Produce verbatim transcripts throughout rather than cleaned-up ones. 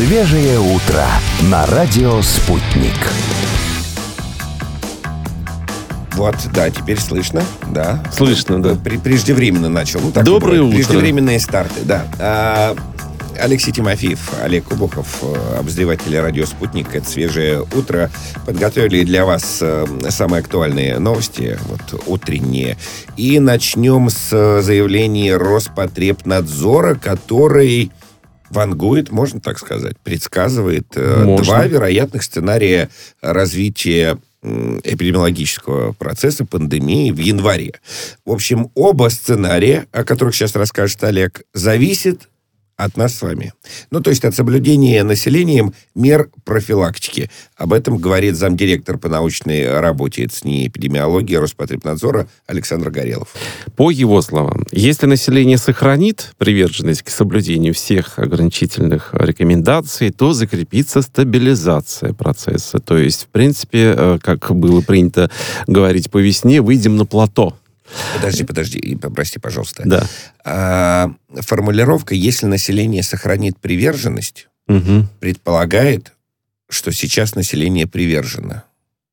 Свежее утро на радио «Спутник». Вот, да, теперь слышно, да. Слышно, да. При, преждевременно начал. Ну, так Доброе утро. Преждевременные старты, да. А, Алексей Тимофеев, Олег Кубухов, обозреватели радио «Спутник». Это «Свежее утро». Подготовили для вас самые актуальные новости, вот, утренние. И начнем с заявления Роспотребнадзора, который вангует, можно так сказать, предсказывает можно. два вероятных сценария развития эпидемиологического процесса, пандемии в январе. В общем, оба сценария, о которых сейчас расскажет Олег, зависят от нас с вами. Ну, то есть от соблюдения населением мер профилактики. Об этом говорит замдиректор по научной работе ЦНИ эпидемиологии Роспотребнадзора Александр Горелов. По его словам, если население сохранит приверженность к соблюдению всех ограничительных рекомендаций, то закрепится стабилизация процесса. То есть, в принципе, как было принято говорить по весне, выйдем на плато. Подожди, подожди, прости, пожалуйста. Да. А, формулировка «если население сохранит приверженность» угу. предполагает, что сейчас население привержено.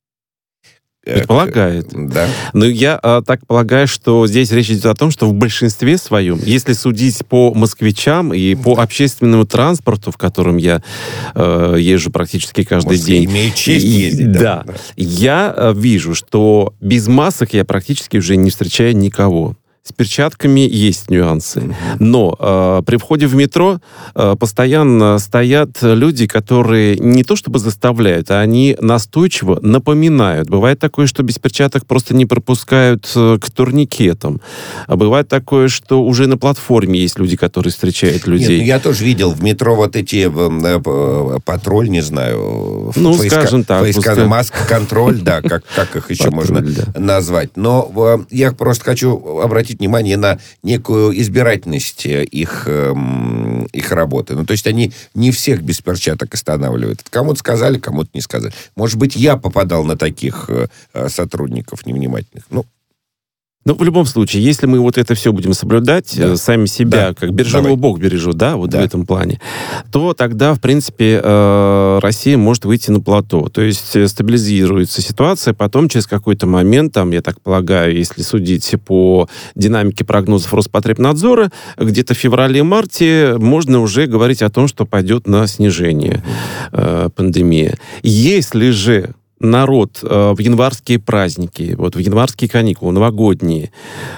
Предполагает. Да. Но я а, так полагаю, что здесь речь идет о том, что в большинстве своем, если судить по москвичам и по да. общественному транспорту, в котором я э, езжу практически каждый Москве день. Имею честь ездить. Да. Да. да. Я э, вижу, что без масок я практически уже не встречаю никого. С перчатками есть нюансы. Mm-hmm. Но э, при входе в метро э, постоянно стоят люди, которые не то чтобы заставляют, а они настойчиво напоминают. Бывает такое, что без перчаток просто не пропускают э, к турникетам. А бывает такое, что уже на платформе есть люди, которые встречают людей. Нет, ну я тоже видел в метро вот эти э, патруль, не знаю. Ну, войска, скажем так. Войска, пускай... маска-контроль, да, как, как их еще можно назвать. Но э, я просто хочу обратить внимание на некую избирательность их, э, их работы. Ну, то есть они не всех без перчаток останавливают. Кому-то сказали, кому-то не сказали. Может быть, я попадал на таких э, сотрудников невнимательных. Ну, Ну, в любом случае, если мы вот это все будем соблюдать, да. сами себя, да. как береженого Бог бережет, да, вот да. в этом плане, то тогда, в принципе, э, Россия может выйти на плато. То есть стабилизируется ситуация, потом через какой-то момент, там, я так полагаю, если судить по динамике прогнозов Роспотребнадзора, где-то в феврале-марте можно уже говорить о том, что пойдет на снижение э, пандемии. Если же народ э, в январские праздники, вот в январские каникулы, новогодние,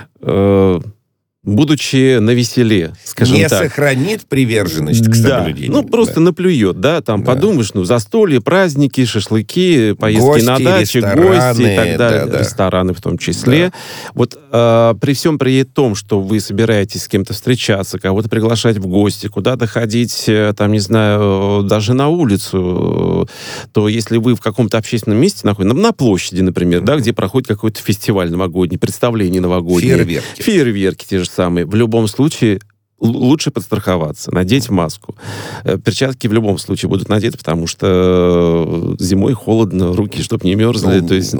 э, будучи навеселе, скажем не так. Не сохранит приверженность к соблюдению. Да, ну, просто да. наплюет, да, там да. подумаешь, ну, застолье, праздники, шашлыки, поездки гости, на даче, гости и так далее, да, да. рестораны в том числе. Да. Вот э, при всем при том, что вы собираетесь с кем-то встречаться, кого-то приглашать в гости, куда-то ходить, там, не знаю, даже на улицу, то если вы в каком-то общественном месте находитесь, на, на площади, например, mm-hmm. да, где проходит какой-то фестиваль новогодний, представление новогоднее. Фейерверки. Фейерверки те же самые. В любом случае лучше подстраховаться, надеть маску. Перчатки в любом случае будут надеты, потому что зимой холодно, руки, чтобы не мерзли. Ну, то есть,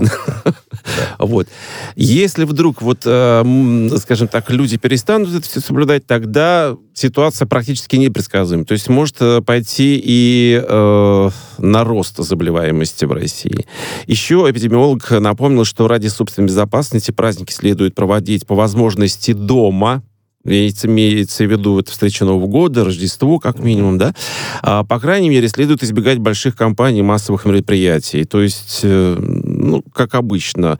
вот. Если вдруг, вот, скажем так, люди перестанут это все соблюдать, тогда ситуация практически непредсказуема. То есть может пойти и э, на рост заболеваемости в России. Еще эпидемиолог напомнил, что ради собственной безопасности праздники следует проводить по возможности дома. Имеется в виду это встреча Нового года, Рождество, как минимум, да. А, по крайней мере, следует избегать больших компаний, массовых мероприятий. То есть, э, ну, как обычно,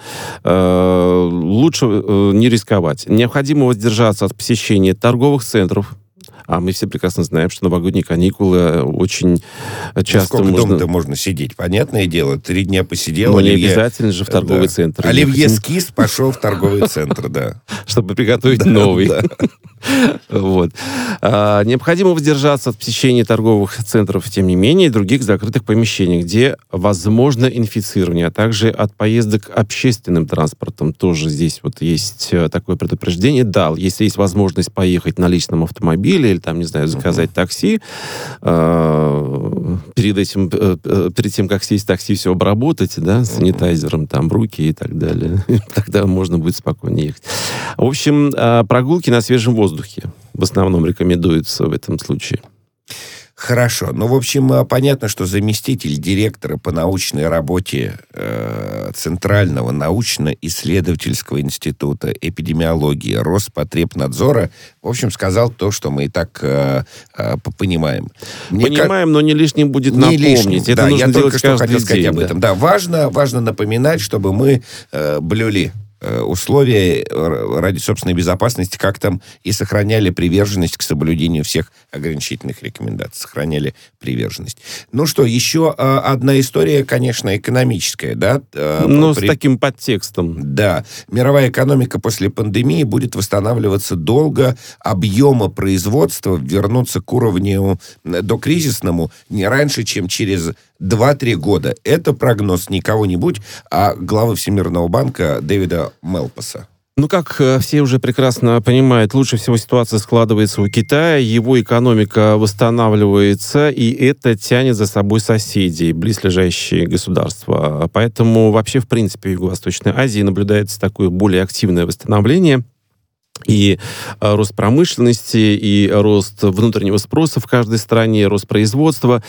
э, лучше э, не рисковать. Необходимо воздержаться от посещения торговых центров. А мы все прекрасно знаем, что новогодние каникулы очень часто Сколько можно... дома-то можно сидеть? Понятное дело, три дня посидел. Но Оливье... не обязательно же в торговый да. центр. Оливье скис пошел в торговый центр, да. Чтобы приготовить новый. Вот. А, необходимо воздержаться от посещения торговых центров, тем не менее, и других закрытых помещений, где возможно инфицирование, а также от поездок общественным транспортом. Тоже здесь вот есть такое предупреждение. Да, если есть возможность поехать на личном автомобиле или там, не знаю, заказать uh-huh. такси, э, перед этим, э, перед тем, как сесть в такси, все обработать, да, санитайзером, там, руки и так далее. Тогда можно будет спокойнее ехать. В общем, э, прогулки на свежем воздухе в основном рекомендуются в этом случае. Хорошо. Ну, в общем, понятно, что заместитель директора по научной работе э, Центрального научно-исследовательского института эпидемиологии Роспотребнадзора, в общем, сказал то, что мы и так э, э, понимаем. Мне Понимаем, как... но не лишним будет не напомнить. Лишним. Это да, нужно я делать только что хотел день, сказать об да. этом. Да, важно, важно напоминать, чтобы мы э, блюли условия ради собственной безопасности, как там и сохраняли приверженность к соблюдению всех ограничительных рекомендаций. Сохраняли приверженность. Ну что, еще одна история, конечно, экономическая, да? Но При... с таким подтекстом. Да. Мировая экономика после пандемии будет восстанавливаться долго. Объемы производства вернутся к уровню докризисному не раньше, чем через два-три года. Это прогноз не кого-нибудь, а главы Всемирного банка Дэвида Мэлпаса. Ну, как все уже прекрасно понимают, лучше всего ситуация складывается у Китая, его экономика восстанавливается, и это тянет за собой соседей, близлежащие государства. Поэтому вообще, в принципе, в Юго-Восточной Азии наблюдается такое более активное восстановление. И э, рост промышленности, и рост внутреннего спроса в каждой стране, рост производства.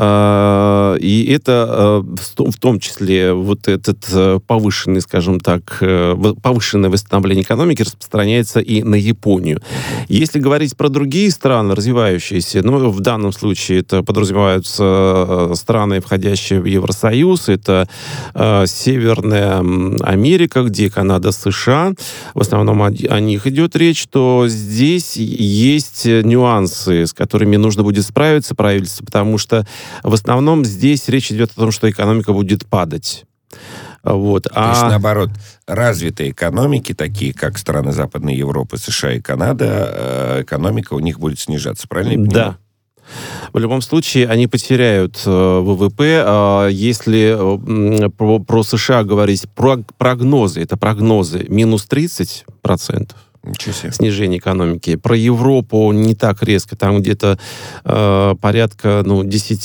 Э, и это э, в, в том числе вот этот э, повышенный, скажем так, э, повышенное восстановление экономики распространяется и на Японию. Если говорить про другие страны, развивающиеся, ну, в данном случае это подразумеваются страны, входящие в Евросоюз, это э, Северная Америка, где Канада, США, в основном о, о них идет речь, то здесь есть нюансы, с которыми нужно будет справиться правительству, потому что в основном здесь речь идет о том, что экономика будет падать. Вот. То а... есть, наоборот, развитые экономики, такие как страны Западной Европы, США и Канада, экономика у них будет снижаться, правильно я понимаю? Да. В любом случае, они потеряют э, ВВП. Э, если э, про, про США говорить, про прогнозы, это прогнозы минус тридцать процентов. Снижение экономики. Про Европу не так резко, там где-то э, порядка ну,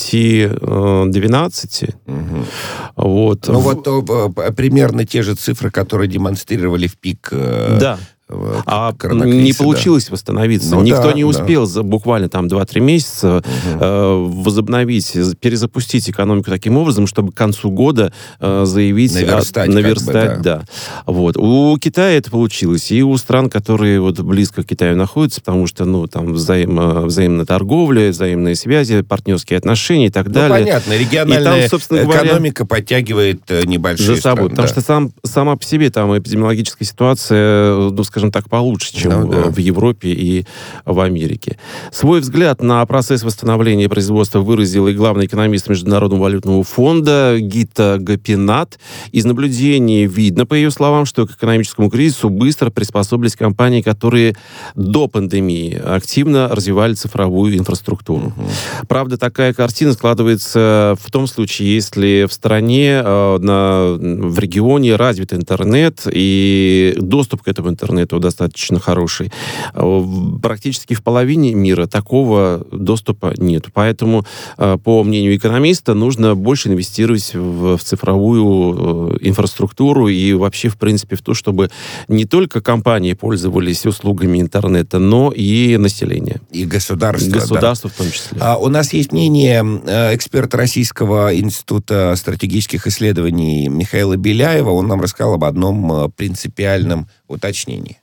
десять-двенадцать. Угу. Вот. Ну вот э, примерно те же цифры, которые демонстрировали в пик. Э, да. А не получилось да. восстановиться. Ну, Никто да, не успел да. за буквально там два-три месяца угу. э, возобновить, перезапустить экономику таким образом, чтобы к концу года э, заявить... Наверстать. А, наверстать, бы, да. да. Вот. У Китая это получилось. И у стран, которые вот близко к Китаю находятся, потому что ну, там взаим, взаимная торговля, взаимные связи, партнерские отношения и так ну, далее. понятно. Региональная там, экономика говоря, подтягивает небольшие за собой. страны. Потому да. что сам, сама по себе там эпидемиологическая ситуация, ну, скажем так, получше, чем ну, да. в Европе и в Америке. Свой взгляд на процесс восстановления производства выразил и главный экономист Международного валютного фонда Гита Гопинат. Из наблюдений видно, по ее словам, что к экономическому кризису быстро приспособились компании, которые до пандемии активно развивали цифровую инфраструктуру. Угу. Правда, такая картина складывается в том случае, если в стране, э, на, в регионе развит интернет, и доступ к этому интернету достаточно хороший. Практически в половине мира такого доступа нет. Поэтому, по мнению экономиста, нужно больше инвестировать в, в цифровую инфраструктуру и вообще, в принципе, в то, чтобы не только компании пользовались услугами интернета, но и население. И государство. Государство да. в том числе. А, у нас есть мнение эксперта Российского института стратегических исследований Михаила Беляева. Он нам рассказал об одном принципиальном уточнении.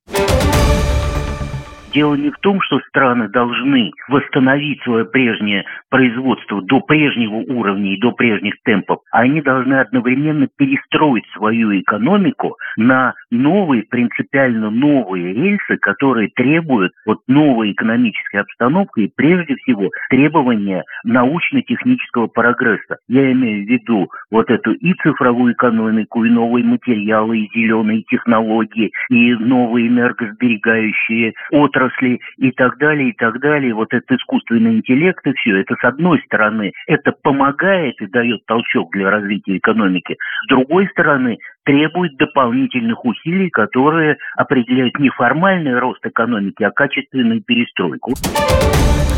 Дело не в том, что страны должны восстановить свое прежнее производство до прежнего уровня и до прежних темпов, а они должны одновременно перестроить свою экономику на новые, принципиально новые рельсы, которые требуют вот новой экономической обстановки и прежде всего требования научно-технического прогресса. Я имею в виду вот эту и цифровую экономику, и новые материалы, и зеленые технологии, и новые энергосберегающие отрасли, и так далее, и так далее. Вот этот искусственный интеллект и все. Это с одной стороны, это помогает и дает толчок для развития экономики. С другой стороны, требует дополнительных усилий, которые определяют не формальный рост экономики, а качественную перестройку.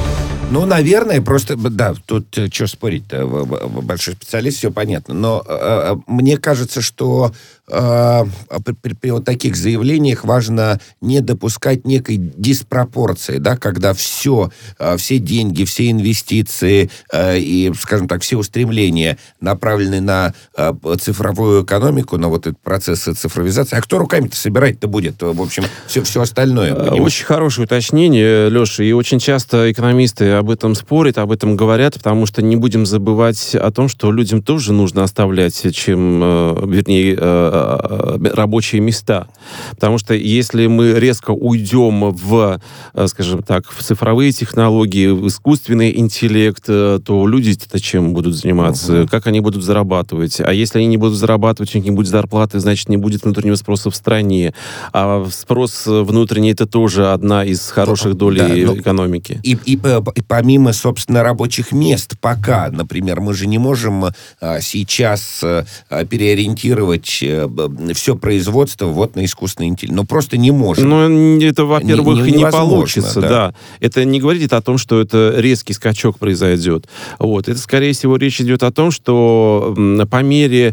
Ну, наверное, просто, да, тут что спорить-то, большой специалист, все понятно. Но э, мне кажется, что э, при, при, при вот таких заявлениях важно не допускать некой диспропорции, да, когда все, э, все деньги, все инвестиции э, и, скажем так, все устремления направлены на э, цифровую экономику, на вот этот процесс цифровизации. А кто руками-то собирать-то будет? В общем, все, все остальное. Понимаете? Очень хорошее уточнение, Леша, и очень часто экономисты об этом спорят, об этом говорят, потому что не будем забывать о том, что людям тоже нужно оставлять, чем, вернее, рабочие места. Потому что если мы резко уйдем в, скажем так, в цифровые технологии, в искусственный интеллект, то люди-то чем будут заниматься? Угу. Как они будут зарабатывать? А если они не будут зарабатывать, у них не будет зарплаты, значит, не будет внутреннего спроса в стране. А спрос внутренний — это тоже одна из хороших долей да, экономики. И, и, и помимо, собственно, рабочих мест, пока, например, мы же не можем а, сейчас а, переориентировать а, все производство вот на искусственный интеллект. Ну, просто не можем. Ну, это, во-первых, не, не, не получится. Да. Да. Это не говорит о том, что это резкий скачок произойдет. Вот. Это, скорее всего, речь идет о том, что по мере,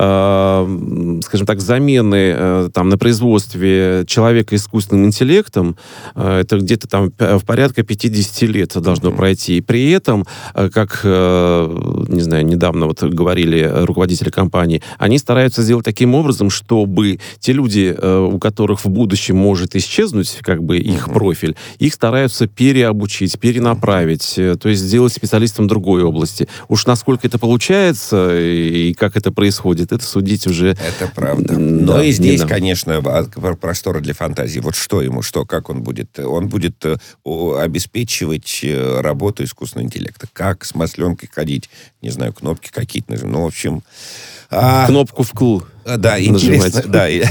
э, скажем так, замены э, там, на производстве человека искусственным интеллектом, э, это где-то там в порядка пятьдесят лет должно mm-hmm. пройти. И при этом, как, не знаю, недавно вот говорили руководители компании, они стараются сделать таким образом, чтобы те люди, у которых в будущем может исчезнуть как бы их mm-hmm. профиль, их стараются переобучить, перенаправить, то есть сделать специалистом другой области. Уж насколько это получается и как это происходит, это судить уже... Это правда. Но да, и здесь, конечно, простор для фантазии. Вот что ему, что, как он будет? Он будет обеспечивать работу искусственного интеллекта. Как с масленкой ходить, не знаю, кнопки какие-то нажимать. Ну, в общем... А... Кнопку вкл. Да, интересно. Да, и,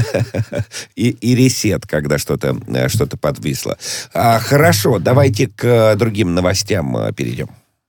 и, и ресет, когда что-то, что-то подвисло. А, хорошо, давайте к другим новостям перейдем.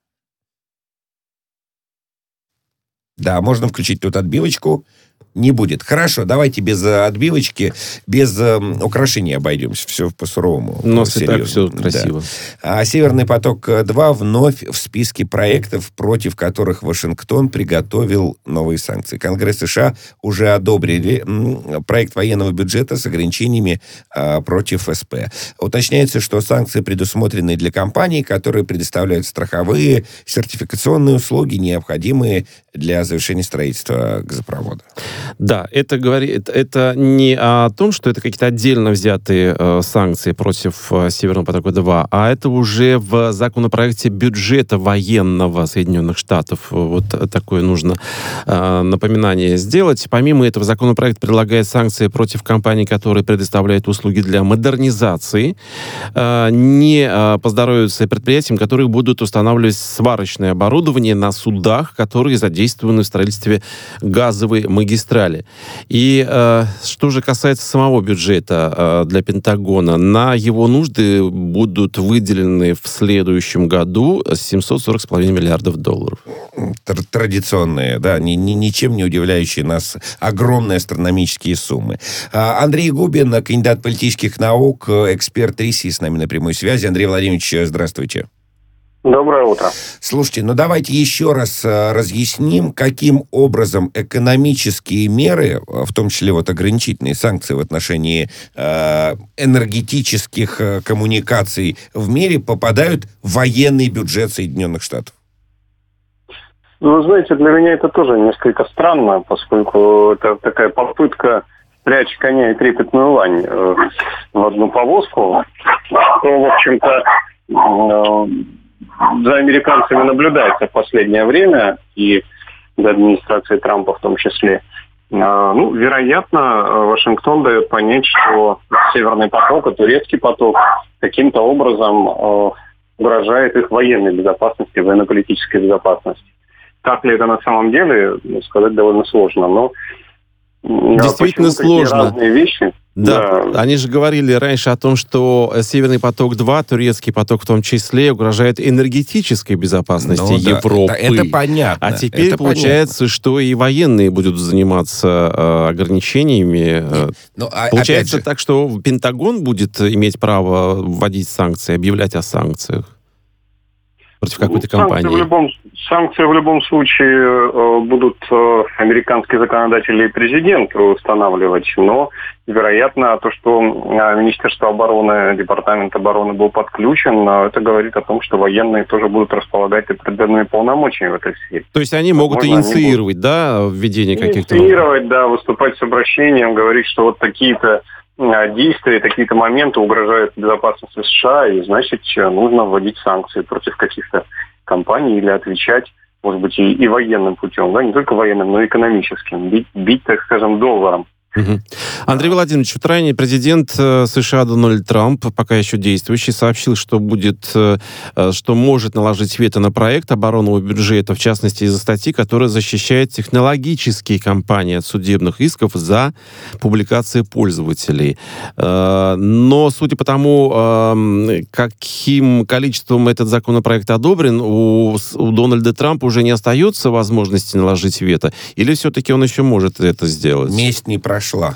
Да, можно включить тут отбивочку. Не будет. Хорошо, давайте без отбивочки, без э, украшений обойдемся. Все по-суровому. У нас и так все красиво. Да. А «Северный поток-два» вновь в списке проектов, против которых Вашингтон приготовил новые санкции. Конгресс США уже одобрили проект военного бюджета с ограничениями э, против СП. Уточняется, что санкции предусмотрены для компаний, которые предоставляют страховые, сертификационные услуги, необходимые для завершения строительства газопровода. Да, это говорит, это не о том, что это какие-то отдельно взятые э, санкции против э, «Северного потока-два», а это уже в законопроекте бюджета военного Соединенных Штатов. Вот такое нужно э, напоминание сделать. Помимо этого, законопроект предлагает санкции против компаний, которые предоставляют услуги для модернизации, э, не э, поздоровятся предприятиям, которые будут устанавливать сварочное оборудование на судах, которые задействованы в строительстве газовой магистрали. И э, что же касается самого бюджета э, для Пентагона, на его нужды будут выделены в следующем году семьсот сорок с половиной миллиардов долларов. Традиционные, да, ни, ни, ничем не удивляющие нас огромные астрономические суммы. Андрей Губин, кандидат политических наук, эксперт РИСИ, с нами на прямой связи. Андрей Владимирович, здравствуйте. Доброе утро. Слушайте, ну давайте еще раз э, разъясним, каким образом экономические меры, в том числе вот ограничительные санкции в отношении э, энергетических э, коммуникаций в мире попадают в военный бюджет Соединенных Штатов. Ну, вы знаете, для меня это тоже несколько странно, поскольку это такая попытка прячь коня и трепетную лань э, в одну повозку, то, в общем-то, э, за американцами наблюдается в последнее время, и до администрации Трампа в том числе. Ну, вероятно, Вашингтон дает понять, что Северный поток, и Турецкий поток каким-то образом угрожает их военной безопасности, военно-политической безопасности. Так ли это на самом деле, сказать довольно сложно, но действительно сложно. Разные вещи. Да. да, они же говорили раньше о том, что «Северный поток-два», турецкий поток в том числе, угрожает энергетической безопасности ну, Европы. Да, это, это понятно. А теперь это получается, понятно. Что и военные будут заниматься э, ограничениями. Ну, а, получается так, что Пентагон будет иметь право вводить санкции, объявлять о санкциях. против какой-то санкции компании? В любом, санкции в любом случае э, будут э, американские законодатели и президент устанавливать, но, вероятно, то, что э, Министерство обороны, Департамент обороны был подключен, э, это говорит о том, что военные тоже будут располагать определенными полномочиями в этой сфере. То есть они могут Возможно, инициировать, будут... да, введение каких-то... Инициировать, да, выступать с обращением, говорить, что вот такие-то действия, такие-то моменты угрожают безопасности США, и, значит, нужно вводить санкции против каких-то компаний или отвечать, может быть, и, и военным путем, да, не только военным, но и экономическим, бить, бить так скажем, долларом. Угу. Андрей Владимирович, вот ранее президент США Дональд Трамп, пока еще действующий, сообщил, что будет, что может наложить вето на проект оборонного бюджета, в частности, из-за статьи, которая защищает технологические компании от судебных исков за публикации пользователей. Но, судя по тому, каким количеством этот законопроект одобрен, у, у Дональда Трампа уже не остается возможности наложить вето? Или все-таки он еще может это сделать? Месть не прошла. Шла.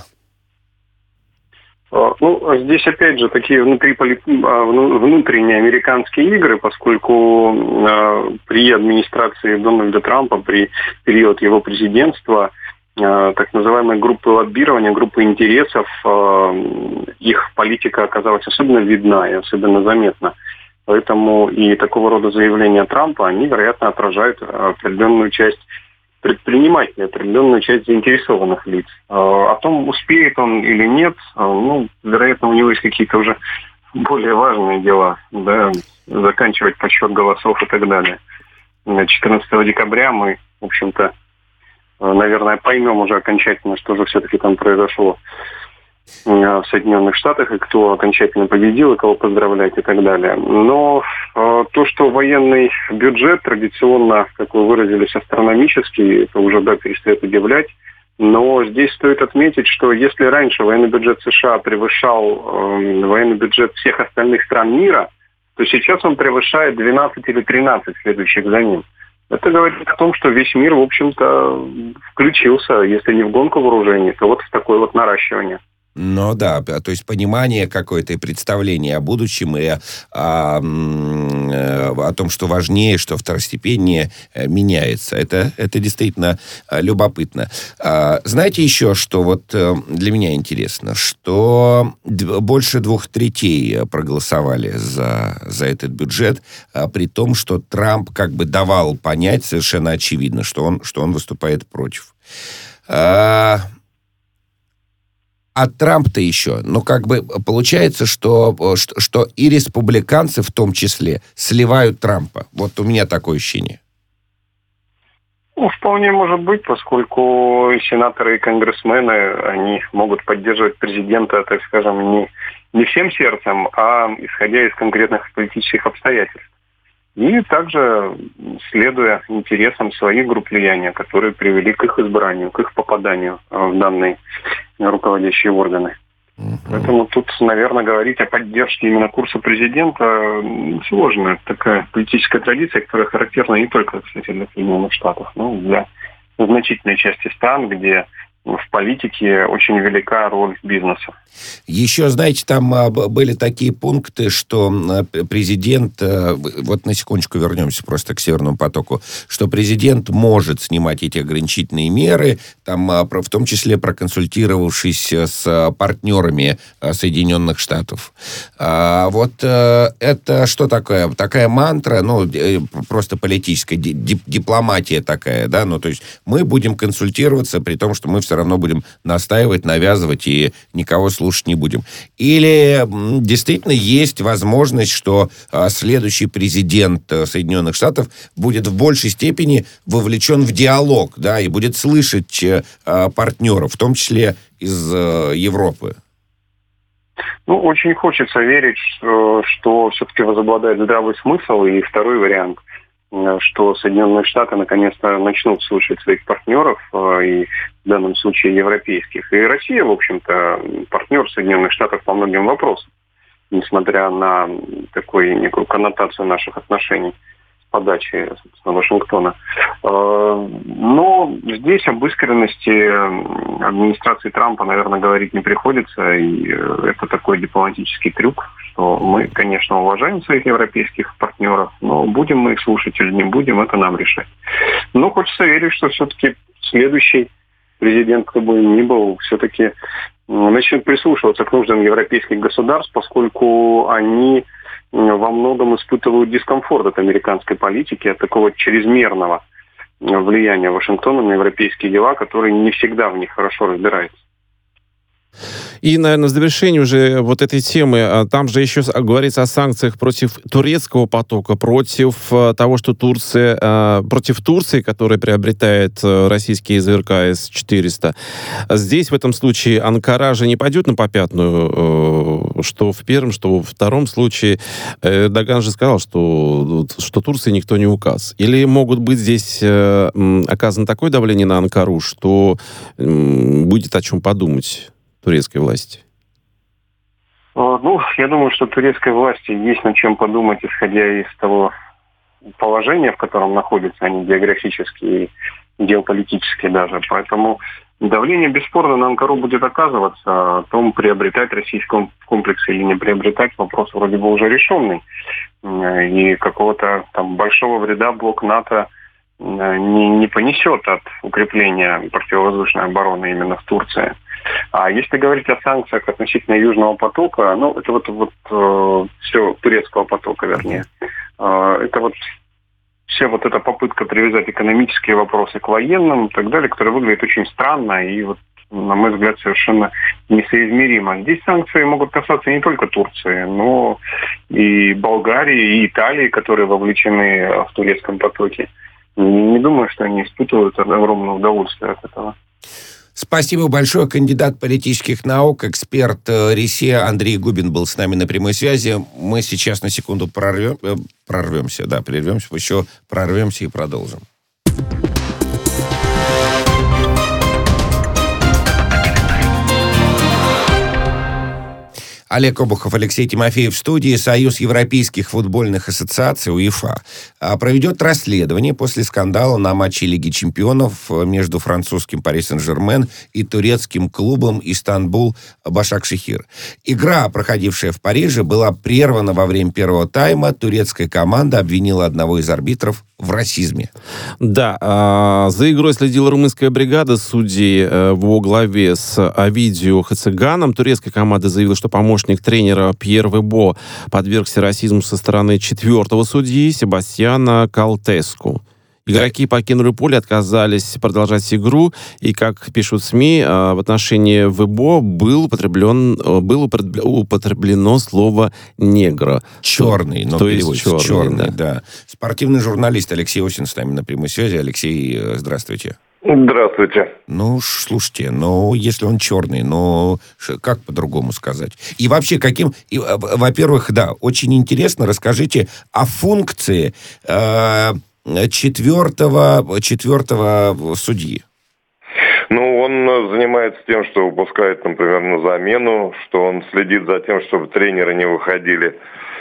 Ну, здесь, опять же, такие внутриполи... внутренние американские игры, поскольку э, при администрации Дональда Трампа, при период его президентства, э, так называемые группы лоббирования, группы интересов, э, их политика оказалась особенно видна и особенно заметна. Поэтому и такого рода заявления Трампа, они, вероятно, отражают определенную часть предпринимателей, определенную часть заинтересованных лиц. О том, успеет он или нет, ну, вероятно, у него есть какие-то уже более важные дела, да, заканчивать подсчет голосов и так далее. четырнадцатого декабря мы, в общем-то, наверное, поймем уже окончательно, что же все-таки там произошло в Соединенных Штатах, и кто окончательно победил, и кого поздравлять, и так далее. Но э, то, что военный бюджет традиционно, как вы выразились, астрономический, это уже, да, перестает удивлять. Но здесь стоит отметить, что если раньше военный бюджет США превышал э, военный бюджет всех остальных стран мира, то сейчас он превышает двенадцать или тринадцать следующих за ним. Это говорит о том, что весь мир, в общем-то, включился, если не в гонку вооружений, то вот в такое вот наращивание. Ну да, то есть понимание какое-то и представление о будущем, и о, о, о том, что важнее, что второстепеннее, меняется. Это, это действительно любопытно. Знаете еще, что вот для меня интересно, что больше двух третей проголосовали за, за этот бюджет, при том, что Трамп как бы давал понять совершенно очевидно, что он, что он выступает против. А Трамп-то еще, ну, как бы получается, что, что, что и республиканцы в том числе сливают Трампа. Вот у меня такое ощущение. Ну, вполне может быть, поскольку и сенаторы, и конгрессмены, они могут поддерживать президента, так скажем, не, не всем сердцем, а исходя из конкретных политических обстоятельств. И также следуя интересам своих групп влияния, которые привели к их избранию, к их попаданию в данные руководящие органы. Uh-huh. Поэтому тут, наверное, говорить о поддержке именно курса президента сложно. Это такая политическая традиция, которая характерна не только, кстати, для Соединенных Штатов, но и для значительной части стран, где в политике очень велика роль бизнеса. Еще, знаете, там были такие пункты, что президент, вот на секундочку вернемся просто к Северному потоку, что президент может снимать эти ограничительные меры, там, в том числе проконсультировавшись с партнерами Соединенных Штатов. А вот это что такое? Такая мантра, ну, просто политическая дипломатия такая, да, ну, то есть мы будем консультироваться, при том, что мы все равно будем настаивать, навязывать и никого слушать не будем. Или действительно есть возможность, что а, следующий президент а, Соединенных Штатов будет в большей степени вовлечен в диалог, да, и будет слышать а, партнеров, в том числе из а, Европы. Ну, очень хочется верить, что, что все-таки возобладает здравый смысл, и второй вариант, что Соединенные Штаты наконец-то начнут слушать своих партнеров, и в данном случае европейских. И Россия, в общем-то, партнер Соединенных Штатов по многим вопросам, несмотря на такую некую коннотацию наших отношений с подачи, собственно, Вашингтона. Но здесь об искренности администрации Трампа, наверное, говорить не приходится, и это такой дипломатический трюк, что мы, конечно, уважаем своих европейских партнеров, но будем мы их слушать или не будем, это нам решать. Но хочется верить, что все-таки следующий президент, кто бы ни был, все-таки начнет прислушиваться к нуждам европейских государств, поскольку они во многом испытывают дискомфорт от американской политики, от такого чрезмерного влияния Вашингтона на европейские дела, который не всегда в них хорошо разбирается. И, наверное, в завершении уже вот этой темы, там же еще говорится о санкциях против турецкого потока, против того, что Турция, против Турции, которая приобретает российские ЗРК С четыреста. Здесь в этом случае Анкара же не пойдет на попятную, что в первом, что во втором случае. Эрдоган же сказал, что, что Турции никто не указ. Или могут быть здесь оказано такое давление на Анкару, что будет о чем подумать турецкой власти? Ну, я думаю, что турецкой власти есть над чем подумать, исходя из того положения, в котором находятся они географически и геополитически даже. Поэтому давление бесспорно на Анкару будет оказываться. О том, приобретать российский комплекс или не приобретать, вопрос вроде бы уже решенный. И какого-то там большого вреда блок НАТО не, не понесет от укрепления противовоздушной обороны именно в Турции. А если говорить о санкциях относительно Южного потока, ну, это вот, вот э, все турецкого потока, вернее, э, это вот вся вот эта попытка привязать экономические вопросы к военным и так далее, которая выглядит очень странно и, вот, на мой взгляд, совершенно несоизмеримо. Здесь санкции могут касаться не только Турции, но и Болгарии, и Италии, которые вовлечены в турецком потоке. Не, не думаю, что они испытывают огромное удовольствие от этого. Спасибо большое. Кандидат политических наук, эксперт РИСЕ Андрей Губин был с нами на прямой связи. Мы сейчас на секунду прорвем, прорвемся, да, прервемся, еще прорвемся и продолжим. Олег Обухов, Алексей Тимофеев в студии. Союз европейских футбольных ассоциаций УЕФА проведет расследование после скандала на матче Лиги чемпионов между французским Пари Сен-Жермен и турецким клубом Истанбул Башакшехир. Игра, проходившая в Париже, была прервана во время первого тайма. Турецкая команда обвинила одного из арбитров в расизме. Да, э, за игрой следила румынская бригада судей э, во главе с Овидио Хацеганом. Турецкая команда заявила, что помощник тренера Пьер Вебо подвергся расизму со стороны четвертого судьи Себастьяна Калтеску. Игроки покинули поле, отказались продолжать игру, и, как пишут СМИ, в отношении Вебо был употреблен, было употреблено слово «негро». Черный, но то есть черный, черный, да. да. Спортивный журналист Алексей Осин с нами на прямой связи. Алексей, здравствуйте. Здравствуйте. Ну, слушайте, ну, если он черный, ну, как по-другому сказать? И вообще, каким... И, во-первых, да, очень интересно, расскажите о функции... Э, Четвертого, четвертого судьи. Ну, он занимается тем, что выпускает, например, на замену, что он следит за тем, чтобы тренеры не выходили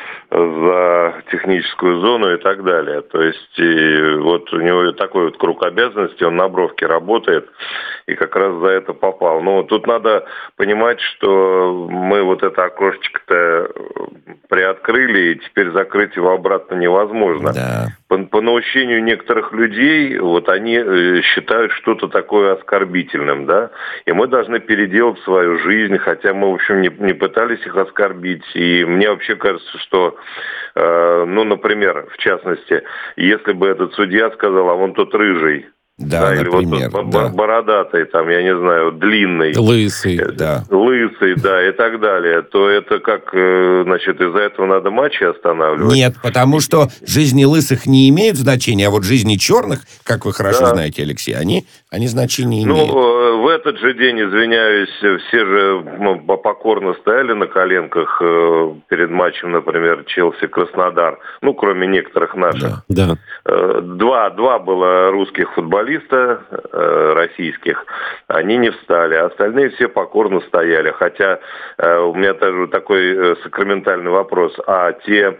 за техническую зону и так далее. То есть и вот у него такой вот круг обязанностей, он на бровке работает и как раз за это попал. Но тут надо понимать, что мы вот это окошечко-то приоткрыли, и теперь закрыть его обратно невозможно. Да. По, по наущению некоторых людей, вот они считают что-то такое оскорбительным, да, и мы должны переделать свою жизнь, хотя мы, в общем, не, не пытались их оскорбить, и мне вообще кажется, что, э, ну, например, в частности, если бы этот судья сказал, а вон тот рыжий, да, да, или например, вот да. бородатый, там, я не знаю, длинный. Лысый, да. Лысый, да, и так далее. То это как, значит, из-за этого надо матчи останавливать? Нет, потому что жизни лысых не имеют значения, а вот жизни черных, как вы хорошо да. знаете, Алексей, они, они значения ну, имеют. Ну, в этот же день, извиняюсь, все же ну, покорно стояли на коленках э, перед матчем, например, Челси-Краснодар, ну, кроме некоторых наших. Да. Да. Э, два, два было русских футболистов, э, российских, они не встали, а остальные все покорно стояли. Хотя э, у меня тоже такой э, сакраментальный вопрос, а те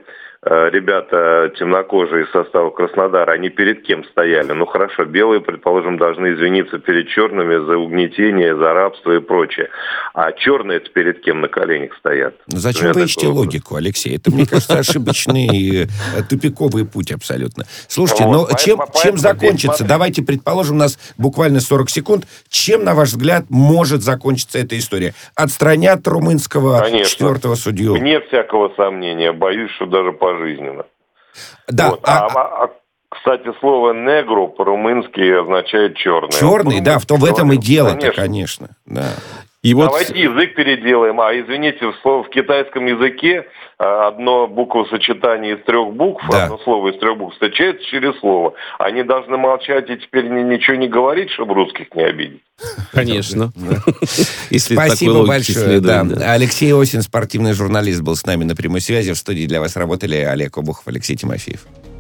ребята темнокожие из состава Краснодара, они перед кем стояли? Ну хорошо, белые, предположим, должны извиниться перед черными за угнетение, за рабство и прочее. А черные-то перед кем на коленях стоят? Зачем вы ищете логику, Алексей? Это, мне кажется, ошибочный, тупиковый путь абсолютно. Слушайте, но чем, чем закончится? Давайте предположим, у нас буквально сорок секунд. Чем, на ваш взгляд, может закончиться эта история? Отстранят румынского Конечно. четвертого судью? Нет всякого сомнения. Боюсь, что даже пожизненно. Да. Вот. А, а, а, кстати, слово «негру» по-румынски означает «черный». Черный, да, в, том, в этом и дело-то, конечно. конечно да. И вот... Давайте язык переделаем. А, извините, в, слово, в китайском языке одно буквосочетание из трех букв, да. одно слово из трех букв встречается через слово. Они должны молчать и теперь ничего не говорить, чтобы русских не обидеть. Конечно. Спасибо большое. Алексей Осин, спортивный журналист, был с нами на прямой связи. В студии для вас работали Олег Обухов, Алексей Тимофеев.